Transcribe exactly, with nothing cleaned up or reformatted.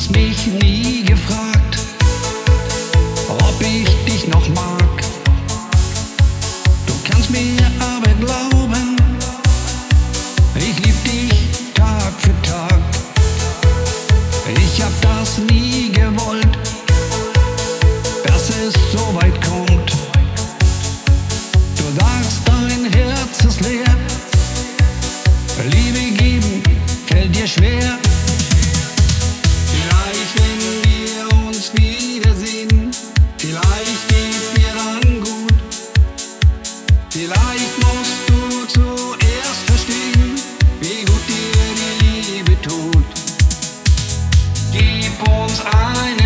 hast mich nie gefragt, ob ich dich noch mag. Du kannst mir aber glauben, ich lieb dich Tag für Tag. Ich hab das nie gewollt, dass es so weit kommt. Du sagst, dein Herz ist leer, Liebe geben fällt dir schwer. Vielleicht, wenn wir uns wiedersehen, vielleicht geht's dir dann gut. Vielleicht musst du zuerst verstehen, wie gut dir die Liebe tut. Gib uns ein